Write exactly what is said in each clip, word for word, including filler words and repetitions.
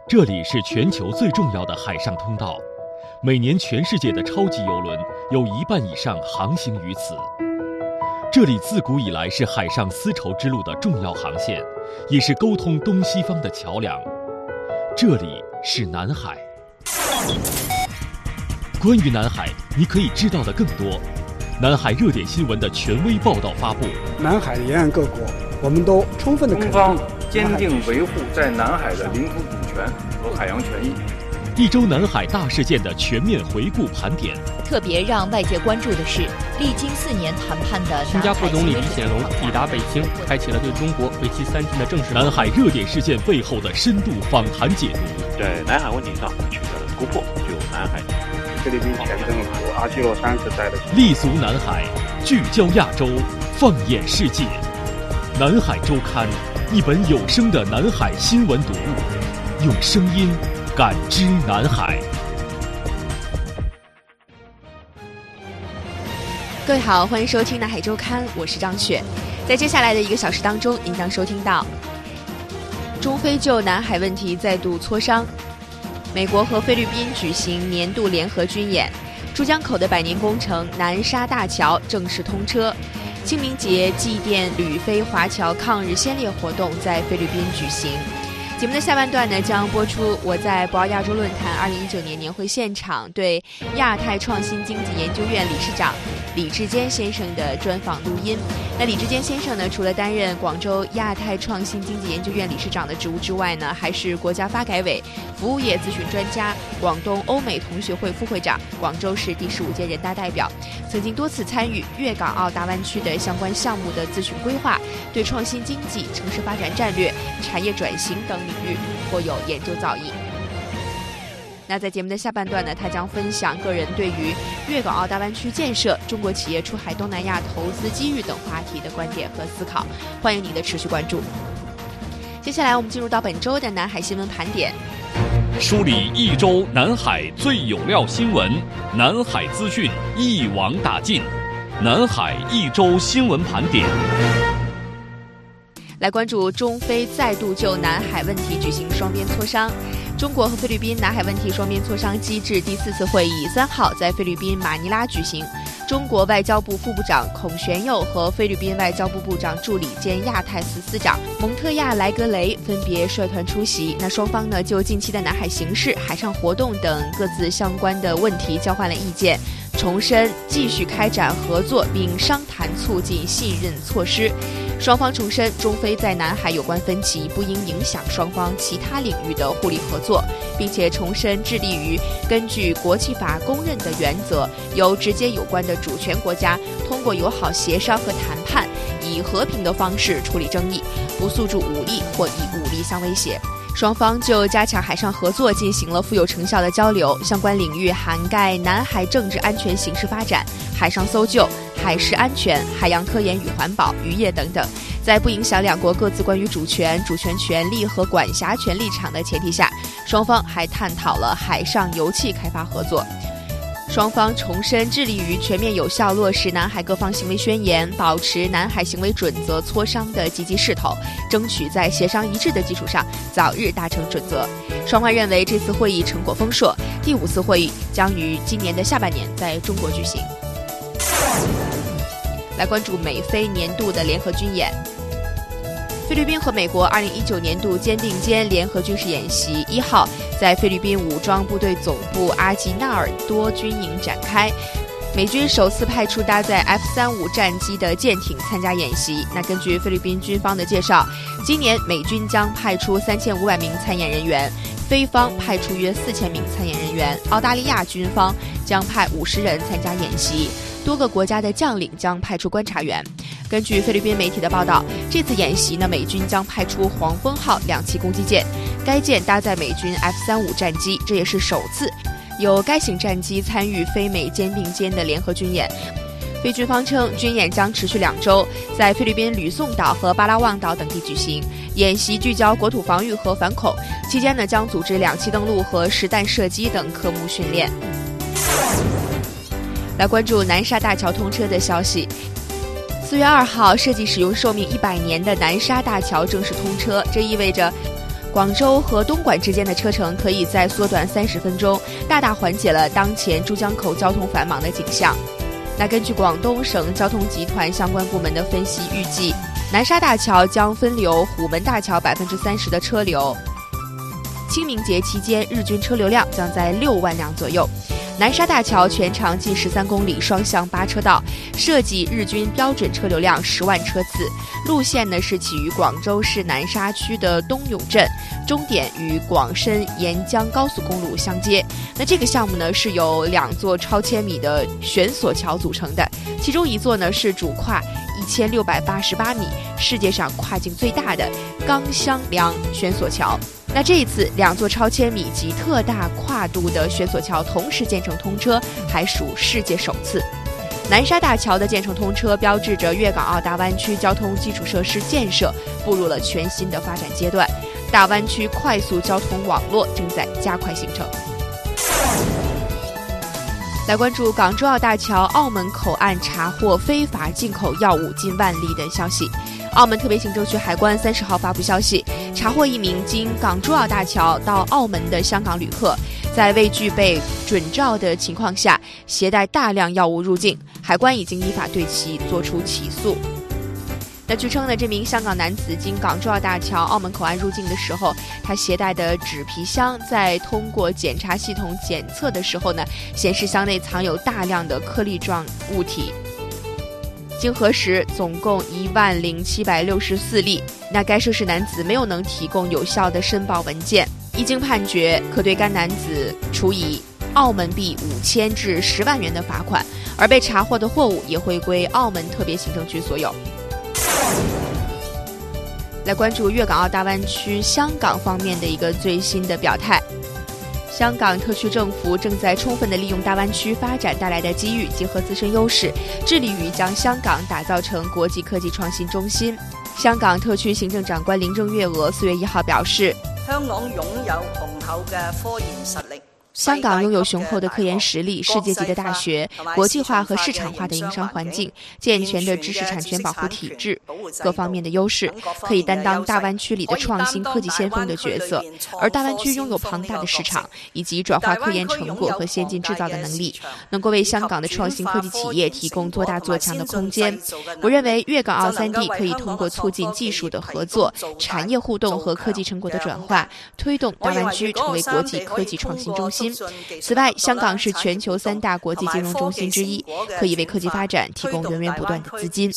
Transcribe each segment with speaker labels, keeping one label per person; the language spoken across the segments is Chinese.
Speaker 1: 这里是全球最重要的海上通道，每年全世界的超级邮轮有一半以上航行于此。这里自古以来是海上丝绸之路的重要航线，也是沟通东西方的桥梁。这里是南海。关于南海，你可以知道的更多。南海热点新闻的权威报道发布。
Speaker 2: 南海沿岸各国，我们都充分的肯定，
Speaker 3: 中方坚定维护在南海的领土主权和海洋权益。
Speaker 1: 一周南海大事件的全面回顾盘点。
Speaker 4: 特别让外界关注的是，历经四年谈判的
Speaker 5: 新加坡总理李显龙抵达北京，开启了对中国为期三天的正式
Speaker 1: 南海热点事件背后的深度访谈解读。
Speaker 6: 在南海问题上取得了突破，就南海
Speaker 7: 菲律宾前政府阿基诺三世代的
Speaker 1: 立足南海，聚焦亚洲，放眼世界。南海周刊，一本有声的南海新闻读物，用声音感知南海。
Speaker 8: 各位好，欢迎收听南海周刊，我是张雪。在接下来的一个小时当中，您将收听到中菲就南海问题再度磋商，美国和菲律宾举行年度联合军演，珠江口的百年工程南沙大桥正式通车，清明节祭奠旅菲华侨抗日先烈活动在菲律宾举行。节目的下半段呢，将播出我在博鳌亚洲论坛二零一九年年会现场对亚太创新经济研究院理事长李志坚先生的专访录音。那李志坚先生呢，除了担任广州亚太创新经济研究院理事长的职务之外呢，还是国家发改委服务业咨询专家、广东欧美同学会副会长、广州市第十五届人大代表，曾经多次参与粤港澳大湾区的相关项目的咨询规划，对创新经济、城市发展战略、产业转型等领域颇有研究造诣。那在节目的下半段呢，他将分享个人对于粤港澳大湾区建设、中国企业出海东南亚投资机遇等话题的观点和思考，欢迎您的持续关注。接下来我们进入到本周的南海新闻盘点，
Speaker 1: 梳理一周南海最有料新闻，南海资讯一网打尽，南海一周新闻盘点。
Speaker 8: 来关注中菲再度就南海问题举行双边磋商。中国和菲律宾南海问题双边磋商机制第四次会议三号在菲律宾马尼拉举行，中国外交部副部长孔玄佑和菲律宾外交部部长助理兼亚太司司长蒙特亚莱格雷分别率团出席。那双方呢就近期的南海形势、海上活动等各自相关的问题交换了意见，重申继续开展合作并商谈促进信任措施。双方重申中菲在南海有关分歧不应影响双方其他领域的互利合作，并且重申致力于根据国际法公认的原则，由直接有关的主权国家通过友好协商和谈判，以和平的方式处理争议，不诉诸武力或以武力相威胁。双方就加强海上合作进行了富有成效的交流，相关领域涵盖南海政治安全形势发展、海上搜救、海事安全、海洋科研与环保、渔业等等，在不影响两国各自关于主权、主权权利和管辖权立场的前提下，双方还探讨了海上油气开发合作。双方重申致力于全面有效落实南海各方行为宣言，保持南海行为准则磋商的积极势头，争取在协商一致的基础上早日达成准则。双方认为这次会议成果丰硕，第五次会议将于今年的下半年在中国举行。来关注美菲年度的联合军演。菲律宾和美国二零一九年度肩并肩联合军事演习一号在菲律宾武装部队总部阿吉纳尔多军营展开，美军首次派出搭载 F 三十五 战机的舰艇参加演习。那根据菲律宾军方的介绍，今年美军将派出三千五百名参演人员，菲方派出约四千名参演人员，澳大利亚军方将派五十人参加演习，多个国家的将领将派出观察员。根据菲律宾媒体的报道，这次演习呢，美军将派出黄蜂号两栖攻击舰，该舰搭载美军 F 三十五 战机，这也是首次有该型战机参与菲美肩并肩的联合军演。菲军方称，军演将持续两周，在菲律宾吕宋岛和巴拉望岛等地举行。演习聚焦国土防御和反恐，期间呢将组织两栖登陆和实弹射击等科目训练。来关注南沙大桥通车的消息。四月二号，设计使用寿命一百年的南沙大桥正式通车，这意味着广州和东莞之间的车程可以再缩短三十分钟，大大缓解了当前珠江口交通繁忙的景象。那根据广东省交通集团相关部门的分析，预计南沙大桥将分流虎门大桥百分之三十的车流。清明节期间，日均车流量将在六万辆左右。南沙大桥全长近十三公里，双向八车道，设计日均标准车流量十万车次。路线呢是起于广州市南沙区的东涌镇，终点与广深沿江高速公路相接。那这个项目呢是由两座超千米的悬索桥组成的，其中一座呢是主跨一千六百八十八米，世界上跨径最大的钢箱梁悬索桥。那这一次两座超千米及特大跨度的悬索桥同时建成通车，还属世界首次。南沙大桥的建成通车，标志着粤港澳大湾区交通基础设施建设步入了全新的发展阶段，大湾区快速交通网络正在加快形成。来关注港珠澳大桥澳门口岸查获非法进口药物近万例的消息。澳门特别行政区海关三十号发布消息，查获一名经港珠澳大桥到澳门的香港旅客，在未具备准照的情况下携带大量药物入境，海关已经依法对其作出起诉。那据称呢，这名香港男子经港珠澳大桥澳门口岸入境的时候，他携带的纸皮箱在通过检查系统检测的时候呢，显示箱内藏有大量的颗粒状物体。经核实，总共一万零七百六十四例。那该涉事男子没有能提供有效的申报文件，一经判决，可对该男子处以澳门币五千至十万元的罚款，而被查获的货物也会归澳门特别行政区所有。来关注粤港澳大湾区香港方面的一个最新的表态。香港特区政府正在充分地利用大湾区发展带来的机遇，结合自身优势，致力于将香港打造成国际科技创新中心。香港特区行政长官林郑月娥四月一号表示，
Speaker 9: 香港擁有雄厚嘅科研實力。
Speaker 8: 香港拥有雄厚的科研实力、世界级的大学、国际化和市场化的营商环境、健全的知识产权保护体制，各方面的优势可以担当大湾区里的创新科技先锋的角色。而大湾区拥有庞大的市场以及转化科研成果和先进制造的能力，能够为香港的创新科技企业提供做大做强的空间。我认为粤港澳三地可以通过促进技术的合作、产业互动和科技成果的转化，推动大湾区成为国际科技创新中心。此外，香港是全球三大国际金融中心之一，可以为科技发展提供源源不断的资金。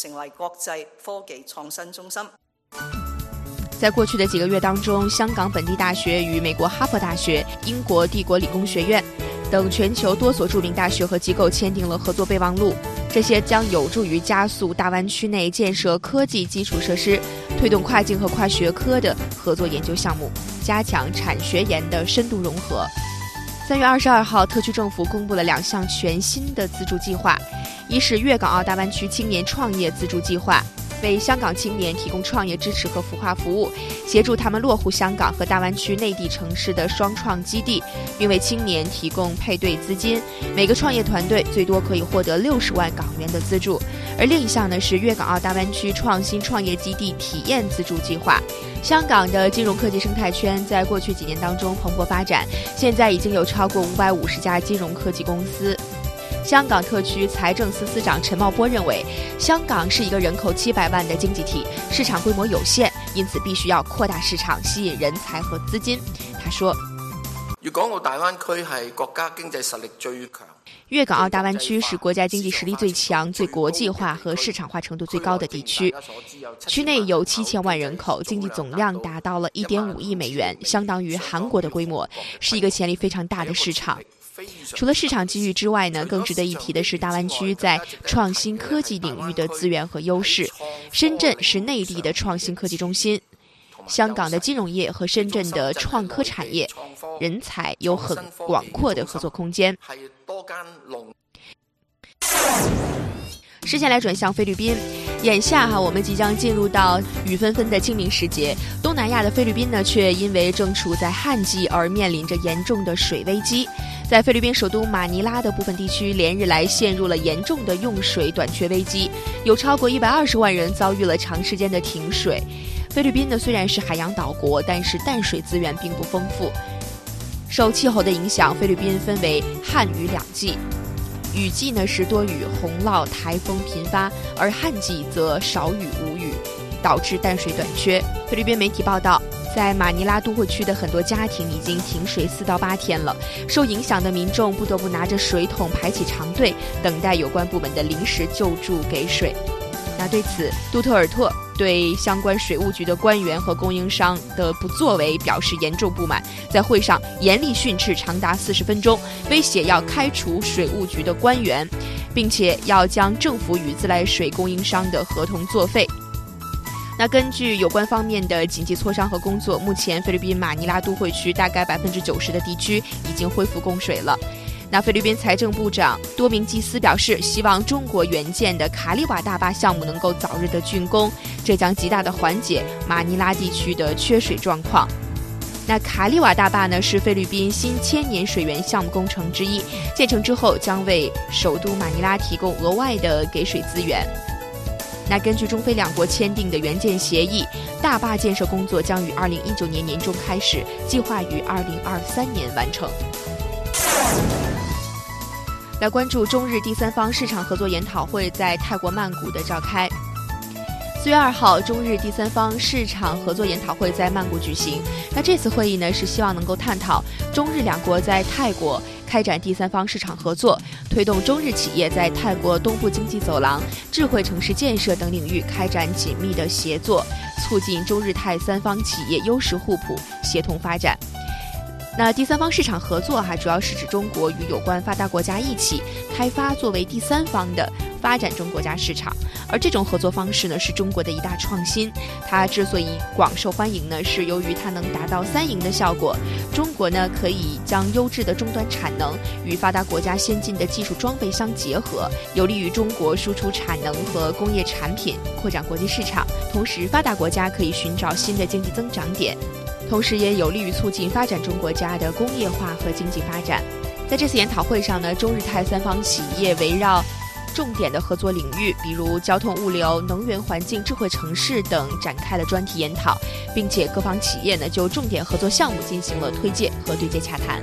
Speaker 8: 在过去的几个月当中，香港本地大学与美国哈佛大学、英国帝国理工学院等全球多所著名大学和机构签订了合作备忘录，这些将有助于加速大湾区内建设科技基础设施，推动跨境和跨学科的合作研究项目，加强产学研的深度融合。三月二十二号，特区政府公布了两项全新的资助计划，一是粤港澳大湾区青年创业资助计划，为香港青年提供创业支持和孵化服务，协助他们落户香港和大湾区内地城市的双创基地，并为青年提供配对资金，每个创业团队最多可以获得六十万港元的资助。而另一项呢是粤港澳大湾区创新创业基地体验资助计划。香港的金融科技生态圈在过去几年当中蓬勃发展，现在已经有超过五百五十家金融科技公司。香港特区财政司司长陈茂波认为，香港是一个人口七百万的经济体，市场规模有限，因此必须要扩大市场，吸引人才和资金。他说，
Speaker 10: 粵港澳大灣區係國家經濟實力最強。
Speaker 8: 粤港澳大湾区是国家经济实力最强、最国际化和市场化程度最高的地区。区内有七千万人口，经济总量达到了一点五亿美元，相当于韩国的规模，是一个潜力非常大的市场。除了市场机遇之外呢，更值得一提的是大湾区在创新科技领域的资源和优势。深圳是内地的创新科技中心，香港的金融业和深圳的创科产业人才有很广阔的合作空间。视线来转向菲律宾，眼下哈，我们即将进入到雨纷纷的清明时节，东南亚的菲律宾呢，却因为正处在旱季而面临着严重的水危机。在菲律宾首都马尼拉的部分地区，连日来陷入了严重的用水短缺危机，有超过一百二十万人遭遇了长时间的停水。 菲律宾呢虽然是海洋岛国，但是淡水资源并不丰富。受气候的影响，菲律宾分为旱雨两季，雨季呢是多雨洪涝，台风频发，而旱季则少雨无雨，导致淡水短缺。菲律宾媒体报道，在马尼拉都会区的很多家庭已经停水四到八天了，受影响的民众不得不拿着水桶排起长队，等待有关部门的临时救助给水。那对此，杜特尔特对相关水务局的官员和供应商的不作为表示严重不满，在会上严厉训斥长达四十分钟，威胁要开除水务局的官员，并且要将政府与自来水供应商的合同作废。那根据有关方面的紧急磋商和工作，目前菲律宾马尼拉都会区大概百分之九十的地区已经恢复供水了。那菲律宾财政部长多明基斯表示，希望中国援建的卡利瓦大坝项目能够早日的竣工，这将极大的缓解马尼拉地区的缺水状况。那卡利瓦大坝呢，是菲律宾新千年水源项目工程之一，建成之后将为首都马尼拉提供额外的给水资源。那根据中菲两国签订的援建协议，大坝建设工作将于二零一九年年中开始，计划于二零二三年完成。来关注中日第三方市场合作研讨会在泰国曼谷的召开。四月二号，中日第三方市场合作研讨会在曼谷举行。那这次会议呢，是希望能够探讨中日两国在泰国开展第三方市场合作，推动中日企业在泰国东部经济走廊、智慧城市建设等领域开展紧密的协作，促进中日泰三方企业优势互补、协同发展。那第三方市场合作哈、啊，主要是指中国与有关发达国家一起开发作为第三方的发展中国家市场，而这种合作方式呢，是中国的一大创新。它之所以广受欢迎呢，是由于它能达到三赢的效果。中国呢，可以将优质的终端产能与发达国家先进的技术装备相结合，有利于中国输出产能和工业产品，扩展国际市场。同时，发达国家可以寻找新的经济增长点。同时也有利于促进发展中国家的工业化和经济发展。在这次研讨会上呢，中日泰三方企业围绕重点的合作领域，比如交通物流、能源环境、智慧城市等展开了专题研讨，并且各方企业呢就重点合作项目进行了推介和对接洽谈。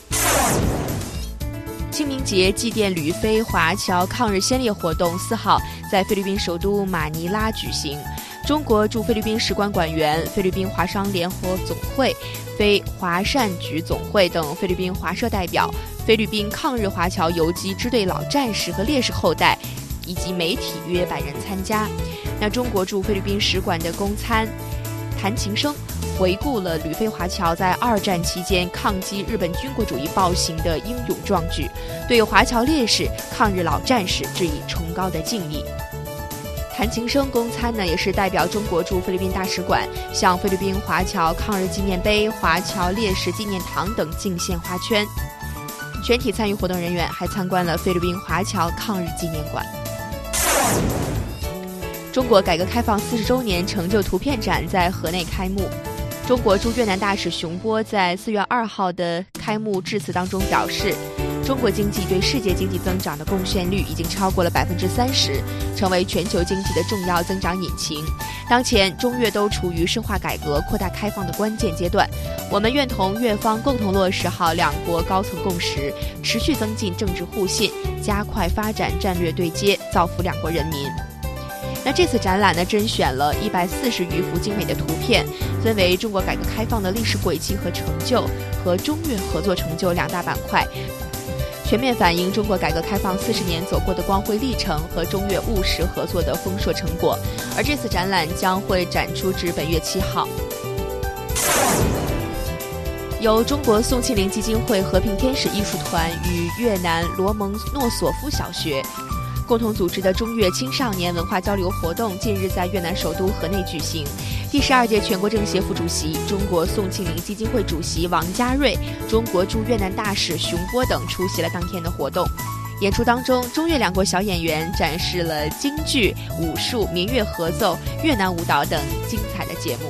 Speaker 8: 清明节祭奠旅菲华侨抗日先烈活动四号在菲律宾首都马尼拉举行。中国驻菲律宾使馆馆员、菲律宾华商联合总会、非华善局总会等菲律宾华社代表、菲律宾抗日华侨游击支队老战士和烈士后代以及媒体约百人参加。那中国驻菲律宾使馆的公参谭琴生回顾了旅菲华侨在二战期间抗击日本军国主义暴行的英勇壮举，对华侨烈士、抗日老战士致以崇高的敬意。谭琴生公参呢，也是代表中国驻菲律宾大使馆向菲律宾华侨抗日纪念碑、华侨烈士纪念堂等敬献花圈。全体参与活动人员还参观了菲律宾华侨抗日纪念馆。中国改革开放四十周年成就图片展在河内开幕。中国驻越南大使熊波在四月二号的开幕致辞当中表示，中国经济对世界经济增长的贡献率已经超过了百分之三十，成为全球经济的重要增长引擎。当前，中越都处于深化改革、扩大开放的关键阶段。我们愿同越方共同落实好两国高层共识，持续增进政治互信，加快发展战略对接，造福两国人民。那这次展览呢，甄选了一百四十余幅精美的图片，分为中国改革开放的历史轨迹和成就和中越合作成就两大板块，全面反映中国改革开放四十年走过的光辉历程和中越务实合作的丰硕成果。而这次展览将会展出至本月七号。由中国宋庆龄基金会和平天使艺术团与越南罗蒙诺索夫小学共同组织的中越青少年文化交流活动近日在越南首都河内举行。第十二届全国政协副主席、中国宋庆龄基金会主席王家瑞、中国驻越南大使熊波等出席了当天的活动。演出当中，中越两国小演员展示了京剧、武术、民乐合奏、越南舞蹈等精彩的节目。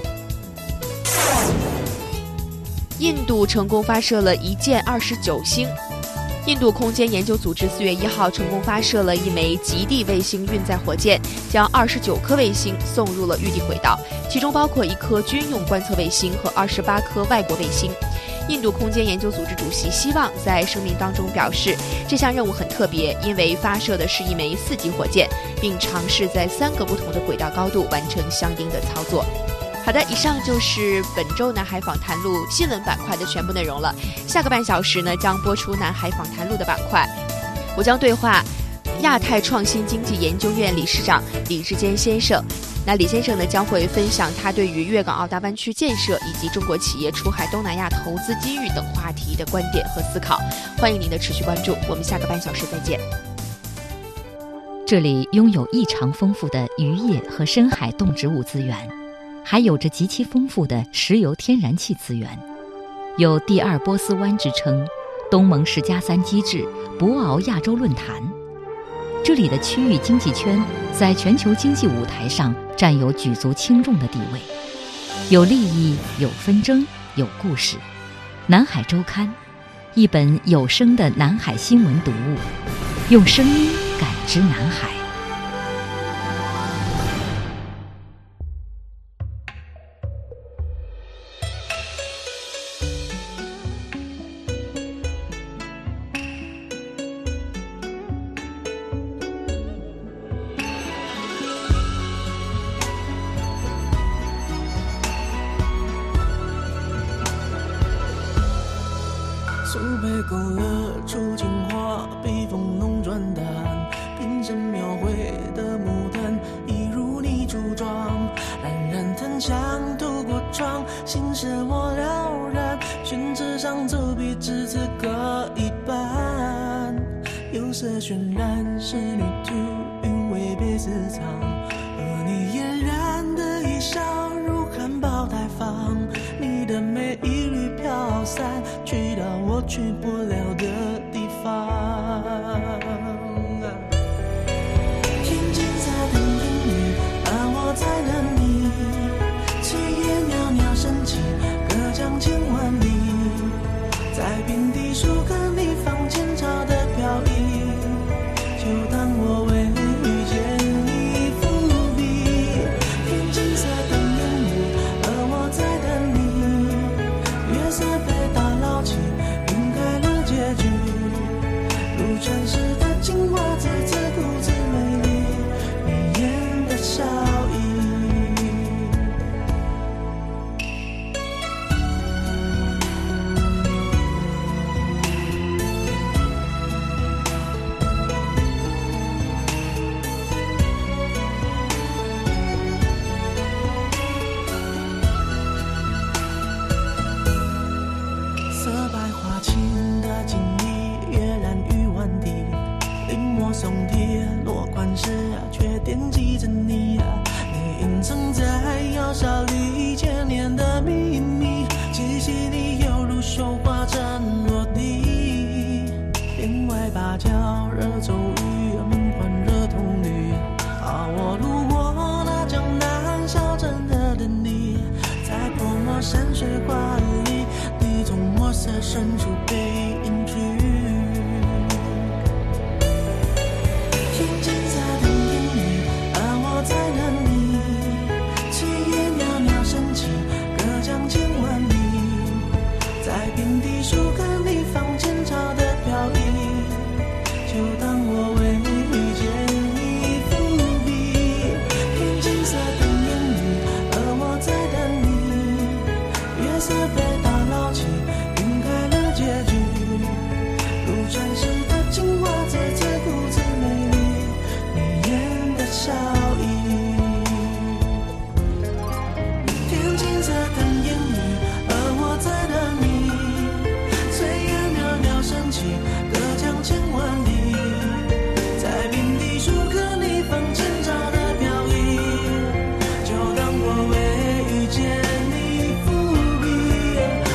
Speaker 8: 印度成功发射了一箭二十九星。 印度空间研究组织四月一号成功发射了一枚极地卫星运载火箭，将二十九颗卫星送入了预定轨道，其中包括一颗军用观测卫星和二十八颗外国卫星。印度空间研究组织主席希望在声明当中表示，这项任务很特别，因为发射的是一枚四级火箭，并尝试在三个不同的轨道高度完成相应的操作。好的，以上就是本周南海访谈录新闻板块的全部内容了。下个半小时呢，将播出南海访谈录的板块，我将对话亚太创新经济研究院理事长李志坚先生。那李先生呢，将会分享他对于粤港澳大湾区建设以及中国企业出海东南亚投资机遇等话题的观点和思考。欢迎您的持续关注，我们下个半小时再见。
Speaker 11: 这里拥有异常丰富的渔业和深海动植物资源，还有着极其丰富的石油天然气资源，有第二波斯湾之称，东盟十加三机制，博鳌亚洲论坛。这里的区域经济圈在全球经济舞台上占有举足轻重的地位，有利益，有纷争，有故事。南海周刊，一本有声的南海新闻读物，用声音感知南海。
Speaker 12: 苏北勾勒出情话，笔锋浓转淡，平生描绘的牡丹，一如你柱状，冉冉檀香透过窗，心事我了然，宣纸上走笔至此各一半，釉色渲染仕女图，韵味别私藏，而你嫣然的一笑如含苞待放，你的美一缕飘散，去到我去不了的地方。天青色等烟雨，而我在等你，炊烟袅袅升起，隔江千万里，在平地树根里放前朝的飘逸，就当我为遇见你伏笔。天青色等烟雨，而我在等你，月色被打捞起，晕开了结局，如传世的精华再次故自美丽，眉眼的笑意。色白花青的锦衣，跃然于万地，临摹松铁落款时，却惦记着你。你隐藏在窑烧里千年的秘密，气息里犹如绣花针落地，帘外芭蕉惹骤雨，门环惹铜绿。啊，我路过那江南小镇的等你，在泼墨山水画里，你从墨色深处被隐去。天青色等烟雨，而我在等你，炊烟袅袅升起，隔江千万里，在平地树根里放前朝的飘逸，就当我为遇见你伏笔。天青色等烟雨，而我在等你，月色被打捞起，晕开了结局，如传世的精华再次故自美丽，眉眼的笑意。天青色等烟雨，而我在等你，炊烟袅袅升起，隔江千万里，在平地树根里放前朝的飘逸，就当我为遇见你伏笔。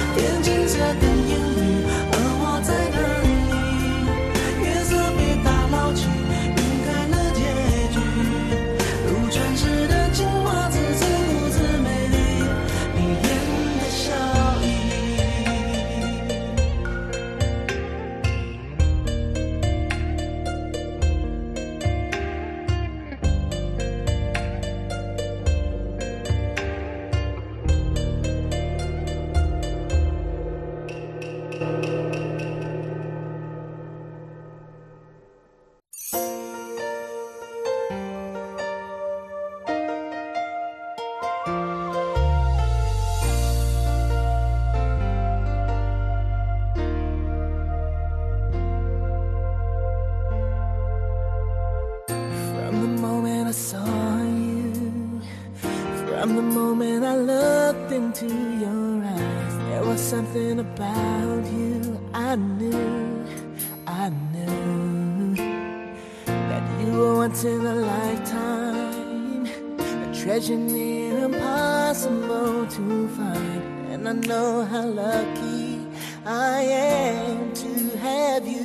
Speaker 12: From the moment I looked into your eyes, there was something about you I knew, I knew that you were once in a lifetime, a treasure near impossible to find. And I know how lucky I am to have you,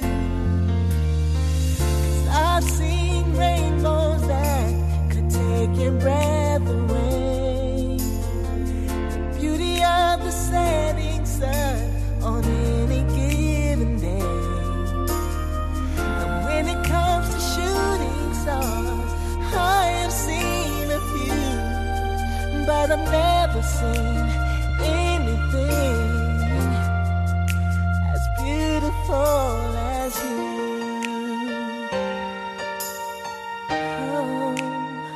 Speaker 12: 'cause I've seen rainbows that could take your breath away, the setting sun on any given day. And when it comes to shooting stars, I have seen a few, but I've never seen anything as beautiful as you. Oh.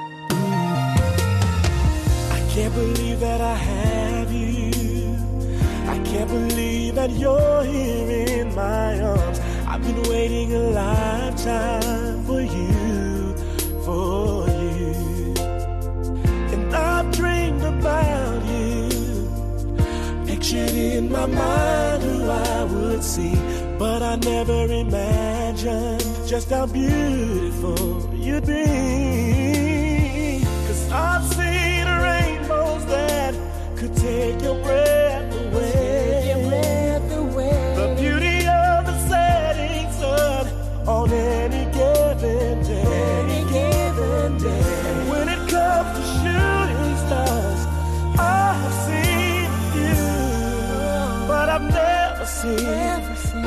Speaker 12: I can't believe that I have you. I can't believe that you're here in my arms. I've been waiting a lifetime for you, for you. And I've dreamed about you, pictured in my mind who I would see. But I never imagined just how beautiful you'd be. 'Cause I've seen rainbows that could take your breath away. The beauty of the setting sun on any given day. Any given day. And when it comes to shooting stars, I have seen you, but I've never seen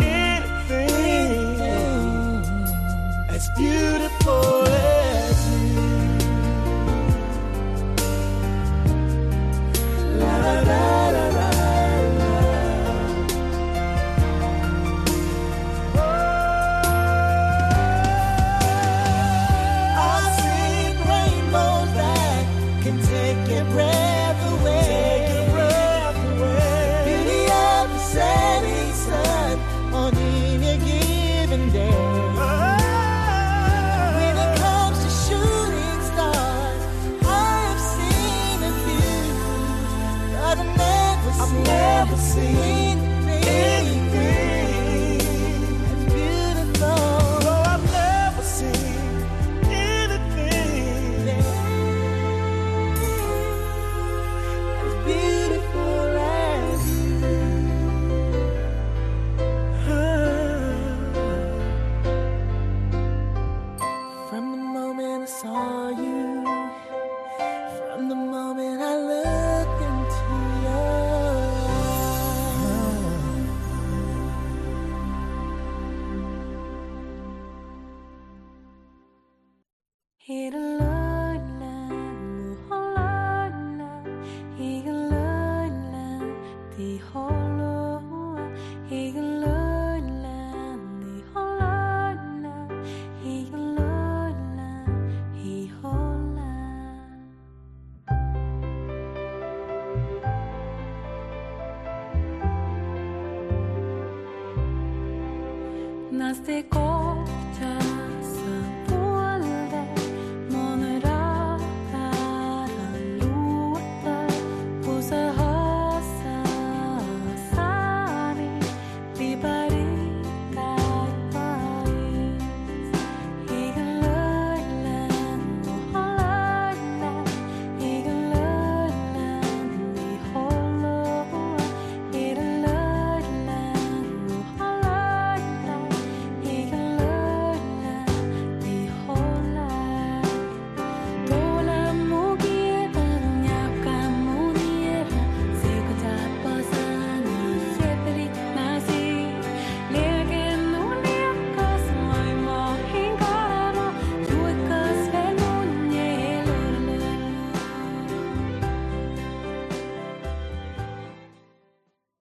Speaker 12: anything as beautiful as you. La la la la la.
Speaker 13: Nas de